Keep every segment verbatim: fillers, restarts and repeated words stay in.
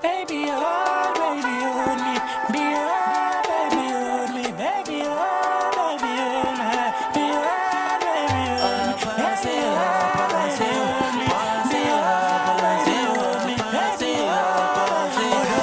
Baby, hold, baby, hold me. Be hold, baby, hold me. Baby, hold, baby, hold me. Be hold, baby, hold me. Baby, hold, baby, hold me. Be hold, baby, hold me. Baby, hold,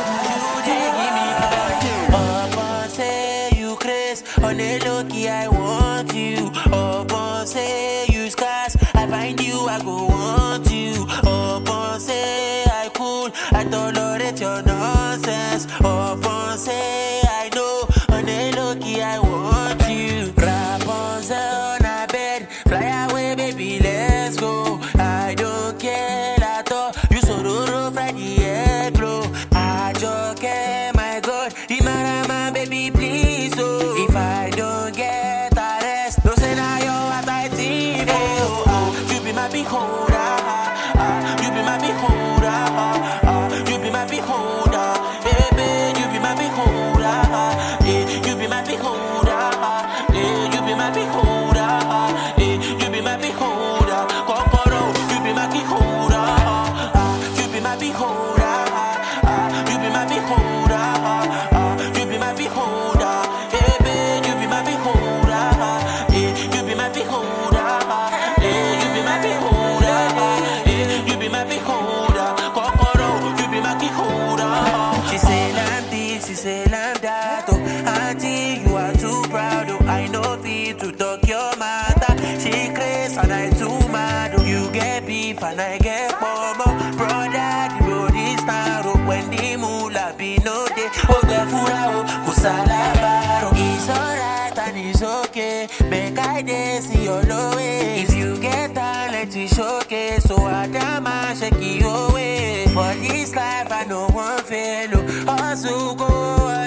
baby, Upon say you craze, on a low-key I want you. Upon say you scarce, I find you, I go want you. Upon say I cool, I tolerate your nonsense. Upon say I know, on a low-key I want you. Rapunzel on a bed, fly away baby, let's go. I don't care at all, you so do fry the egg glow. I just care, my God, Imarama baby please oh. If I don't get a rest, no say now you what I think oh, oh. You be my beholder, ah, ah. You be my beholder, ah, ah. You be my beholder, baby, you be my beholder, ah, eh. You be my beholder, ah, eh. You be my beholder, ah, eh. You be my beholder, Kokoro, you be my beholder, ah, ah. You be my beholder, ah, ah. You be my beholder, ah, ah. You be my beholder, baby, you be my beholder, ah, eh. You be my beholder, ah, eh. You be my beholder, ah, eh. You be my beholder, Kokoro, you be my beholder. She say I'm this, she say I'm that, oh. Auntie, you are too proud, oh. I know fit to talk your matter. She crazy and I too mad, oh. You get beef and I get pomo. Brother, the road is narrow. When the moolah be no day, oh the fura, oh, kusalabaro. It's alright and it's okay. Make I dance in your low way. If you get talent, you showcase. So I damn I shake you away. For this life, I know one fail. Oh, also go.